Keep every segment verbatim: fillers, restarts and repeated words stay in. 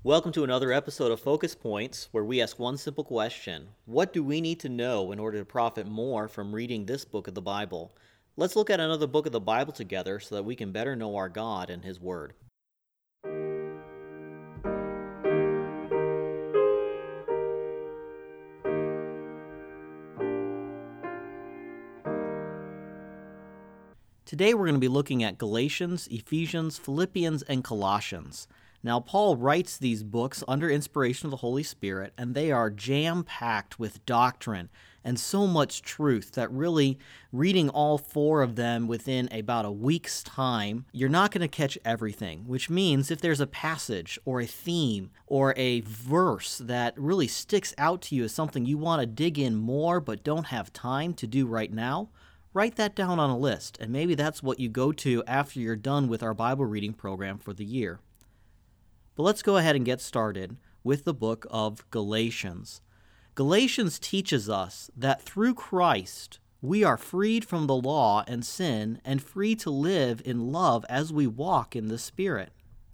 Welcome to another episode of Focus Points, where we ask one simple question. What do we need to know in order to profit more from reading this book of the Bible? Let's look at another book of the Bible together so that we can better know our God and His Word. Today we're going to be looking at Galatians, Ephesians, Philippians, and Colossians. Now, Paul writes these books under inspiration of the Holy Spirit, and they are jam-packed with doctrine and so much truth that really, reading all four of them within about a week's time, you're not going to catch everything, which means if there's a passage or a theme or a verse that really sticks out to you as something you want to dig in more but don't have time to do right now, write that down on a list, and maybe that's what you go to after you're done with our Bible reading program for the year. But let's go ahead and get started with the book of Galatians. Galatians teaches us that through Christ, we are freed from the law and sin and free to live in love as we walk in the Spirit.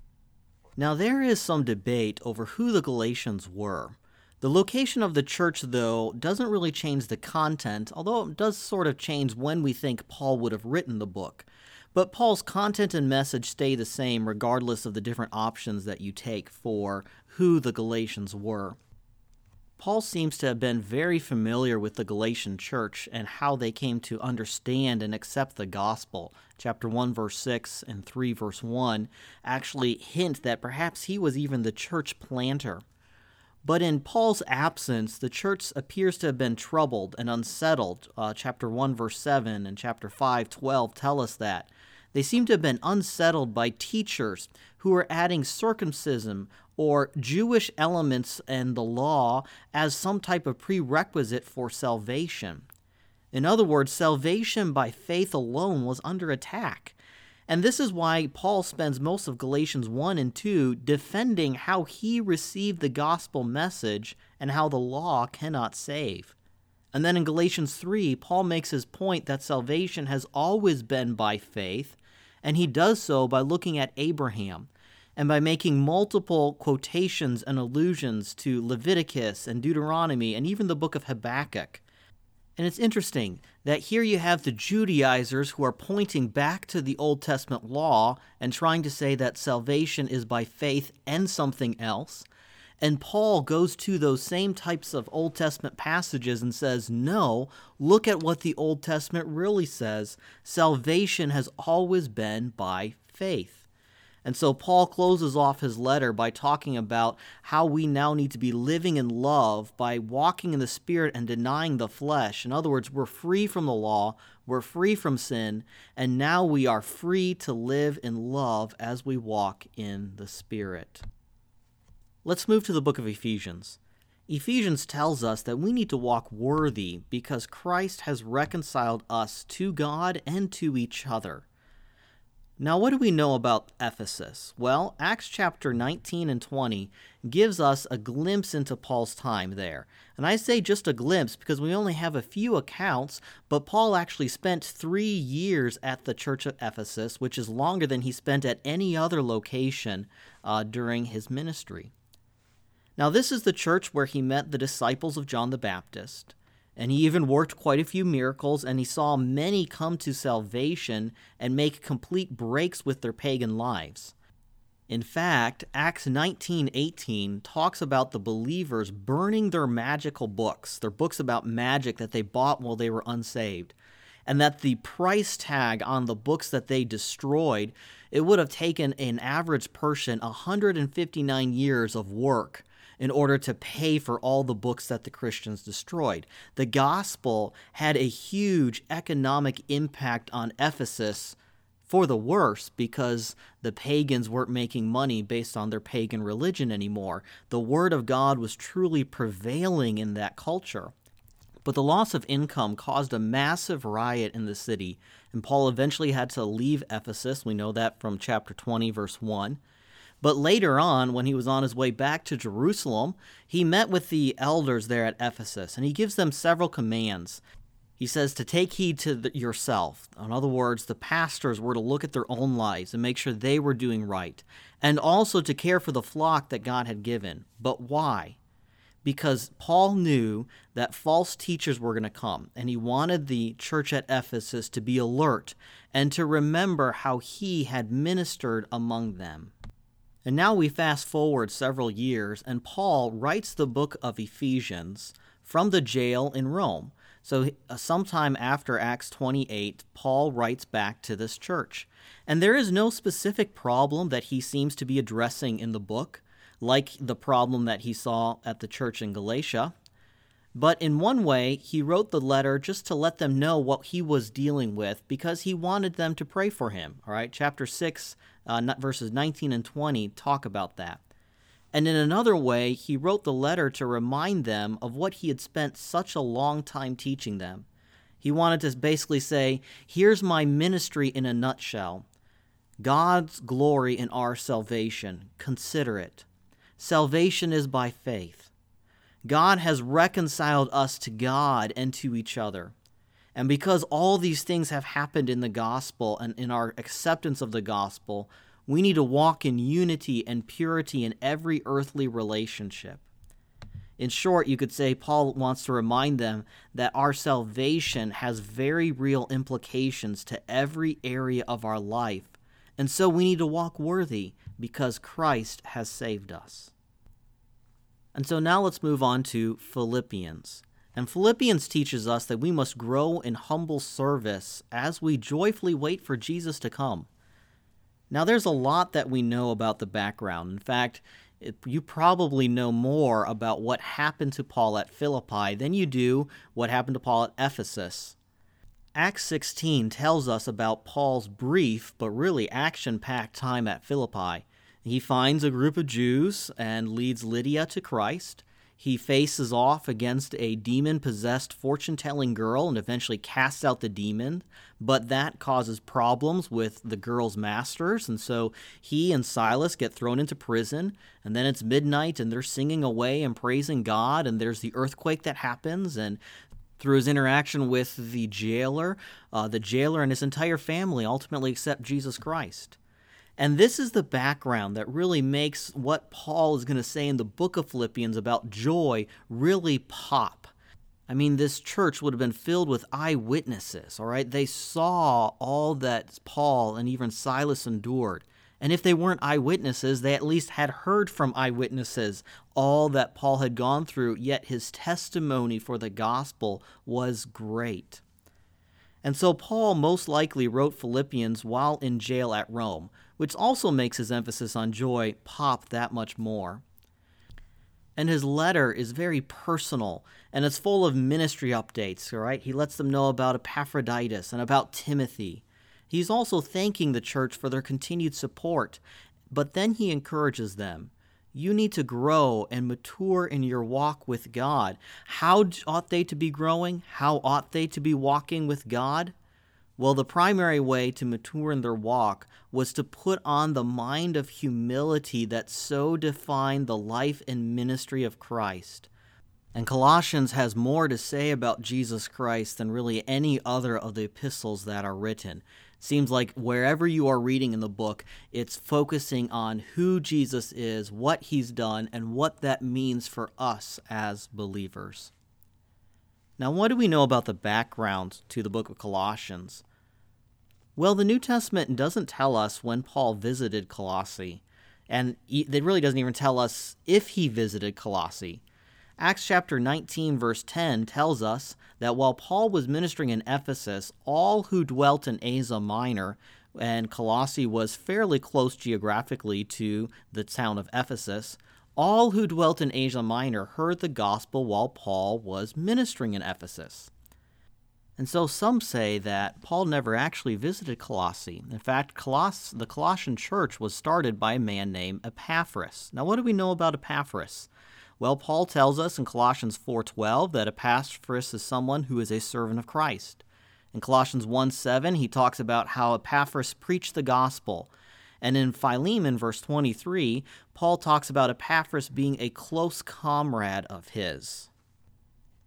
Now, there is some debate over who the Galatians were. The location of the church, though, doesn't really change the content, although it does sort of change when we think Paul would have written the book. But Paul's content and message stay the same regardless of the different options that you take for who the Galatians were. Paul seems to have been very familiar with the Galatian church and how they came to understand and accept the gospel. Chapter one, verse six, and three, verse one actually hint that perhaps he was even the church planter. But in Paul's absence, the church appears to have been troubled and unsettled. Uh, chapter one, verse seven, and chapter five, twelve tell us that. They seem to have been unsettled by teachers who were adding circumcision or Jewish elements in the law as some type of prerequisite for salvation. In other words, salvation by faith alone was under attack. And this is why Paul spends most of Galatians one and two defending how he received the gospel message and how the law cannot save. And then in Galatians three, Paul makes his point that salvation has always been by faith, and he does so by looking at Abraham and by making multiple quotations and allusions to Leviticus and Deuteronomy and even the book of Habakkuk. And it's interesting that here you have the Judaizers who are pointing back to the Old Testament law and trying to say that salvation is by faith and something else. And Paul goes to those same types of Old Testament passages and says, no, look at what the Old Testament really says. Salvation has always been by faith. And so Paul closes off his letter by talking about how we now need to be living in love by walking in the Spirit and denying the flesh. In other words, we're free from the law, we're free from sin, and now we are free to live in love as we walk in the Spirit. Let's move to the book of Ephesians. Ephesians tells us that we need to walk worthy because Christ has reconciled us to God and to each other. Now, what do we know about Ephesus? Well, Acts chapter nineteen and twenty gives us a glimpse into Paul's time there. And I say just a glimpse because we only have a few accounts, but Paul actually spent three years at the church of Ephesus, which is longer than he spent at any other location uh, during his ministry. Now, this is the church where he met the disciples of John the Baptist. And he even worked quite a few miracles, and he saw many come to salvation and make complete breaks with their pagan lives. In fact, Acts nineteen eighteen talks about the believers burning their magical books, their books about magic that they bought while they were unsaved, and that the price tag on the books that they destroyed, it would have taken an average person one hundred fifty-nine years of work in order to pay for all the books that the Christians destroyed. The gospel had a huge economic impact on Ephesus for the worse because the pagans weren't making money based on their pagan religion anymore. The word of God was truly prevailing in that culture. But the loss of income caused a massive riot in the city, and Paul eventually had to leave Ephesus. We know that from chapter twenty, verse one. But later on, when he was on his way back to Jerusalem, he met with the elders there at Ephesus, and he gives them several commands. He says to take heed to the, yourself. In other words, the pastors were to look at their own lives and make sure they were doing right, and also to care for the flock that God had given. But why? Because Paul knew that false teachers were going to come, and he wanted the church at Ephesus to be alert and to remember how he had ministered among them. And now we fast forward several years, and Paul writes the book of Ephesians from the jail in Rome. So uh, sometime after Acts twenty-eight, Paul writes back to this church. And there is no specific problem that he seems to be addressing in the book, like the problem that he saw at the church in Galatia. But in one way, he wrote the letter just to let them know what he was dealing with, because he wanted them to pray for him. All right, chapter six, uh, verses nineteen and twenty talk about that. And in another way, he wrote the letter to remind them of what he had spent such a long time teaching them. He wanted to basically say, here's my ministry in a nutshell. God's glory in our salvation. Consider it. Salvation is by faith. God has reconciled us to God and to each other. And because all these things have happened in the gospel and in our acceptance of the gospel, we need to walk in unity and purity in every earthly relationship. In short, you could say Paul wants to remind them that our salvation has very real implications to every area of our life, and so we need to walk worthy because Christ has saved us. And so now let's move on to Philippians. And Philippians teaches us that we must grow in humble service as we joyfully wait for Jesus to come. Now, there's a lot that we know about the background. In fact, it, you probably know more about what happened to Paul at Philippi than you do what happened to Paul at Ephesus. Acts sixteen tells us about Paul's brief but really action-packed time at Philippi. He finds a group of Jews and leads Lydia to Christ. He faces off against a demon-possessed fortune-telling girl and eventually casts out the demon, but that causes problems with the girl's masters, and so he and Silas get thrown into prison, and then it's midnight, and they're singing away and praising God, and there's the earthquake that happens, and through his interaction with the jailer, uh, the jailer and his entire family ultimately accept Jesus Christ. And this is the background that really makes what Paul is going to say in the book of Philippians about joy really pop. I mean, this church would have been filled with eyewitnesses, all right? They saw all that Paul and even Silas endured. And if they weren't eyewitnesses, they at least had heard from eyewitnesses all that Paul had gone through, yet his testimony for the gospel was great. And so Paul most likely wrote Philippians while in jail at Rome, which also makes his emphasis on joy pop that much more. And his letter is very personal, and it's full of ministry updates, all right? He lets them know about Epaphroditus and about Timothy. He's also thanking the church for their continued support, but then he encourages them. You need to grow and mature in your walk with God. How ought they to be growing? How ought they to be walking with God? Well, the primary way to mature in their walk was to put on the mind of humility that so defined the life and ministry of Christ. And Colossians has more to say about Jesus Christ than really any other of the epistles that are written. Seems like wherever you are reading in the book, it's focusing on who Jesus is, what he's done, and what that means for us as believers. Now, what do we know about the background to the book of Colossians? Well, the New Testament doesn't tell us when Paul visited Colossae, and it really doesn't even tell us if he visited Colossae. Acts chapter nineteen, verse ten tells us that while Paul was ministering in Ephesus, all who dwelt in Asia Minor, and Colossae was fairly close geographically to the town of Ephesus, all who dwelt in Asia Minor heard the gospel while Paul was ministering in Ephesus. And so some say that Paul never actually visited Colossae. In fact, Coloss- the Colossian church was started by a man named Epaphras. Now, what do we know about Epaphras? Well, Paul tells us in Colossians four twelve that Epaphras is someone who is a servant of Christ. In Colossians one seven, he talks about how Epaphras preached the gospel. And in Philemon, verse twenty-three, Paul talks about Epaphras being a close comrade of his.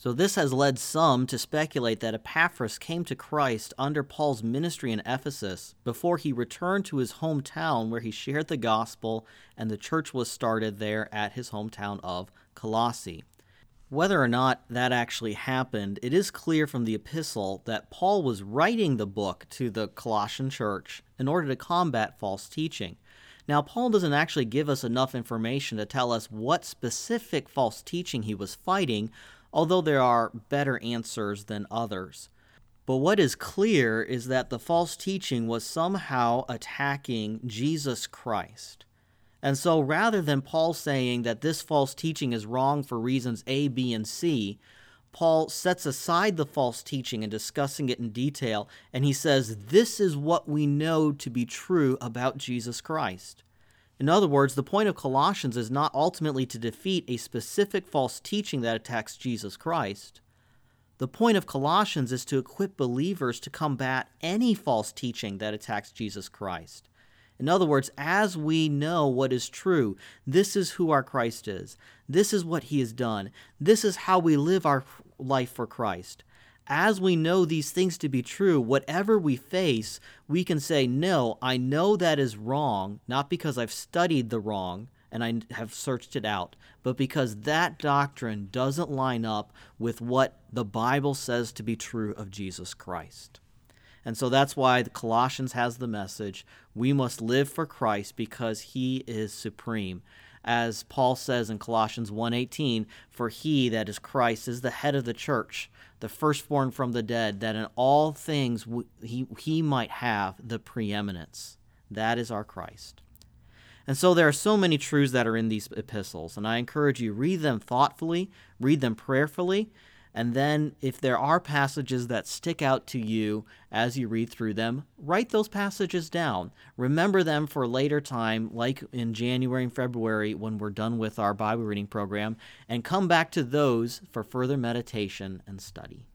So this has led some to speculate that Epaphras came to Christ under Paul's ministry in Ephesus before he returned to his hometown where he shared the gospel and the church was started there at his hometown of Colossae. Whether or not that actually happened, it is clear from the epistle that Paul was writing the book to the Colossian church in order to combat false teaching. Now, Paul doesn't actually give us enough information to tell us what specific false teaching he was fighting, although there are better answers than others. But what is clear is that the false teaching was somehow attacking Jesus Christ. And so rather than Paul saying that this false teaching is wrong for reasons A, B, and C, Paul sets aside the false teaching and discussing it in detail, and he says, this is what we know to be true about Jesus Christ. In other words, the point of Colossians is not ultimately to defeat a specific false teaching that attacks Jesus Christ. The point of Colossians is to equip believers to combat any false teaching that attacks Jesus Christ. In other words, as we know what is true, this is who our Christ is. This is what he has done. This is how we live our life for Christ. As we know these things to be true, whatever we face, we can say, no, I know that is wrong, not because I've studied the wrong and I have searched it out, but because that doctrine doesn't line up with what the Bible says to be true of Jesus Christ. And so that's why the Colossians has the message, we must live for Christ because he is supreme. As Paul says in Colossians one eighteen, for he, that is Christ, is the head of the church, the firstborn from the dead, that in all things he, he might have the preeminence. That is our Christ. And so there are so many truths that are in these epistles, and I encourage you, read them thoughtfully, read them prayerfully, and then if there are passages that stick out to you as you read through them, write those passages down. Remember them for a later time, like in January and February when we're done with our Bible reading program, and come back to those for further meditation and study.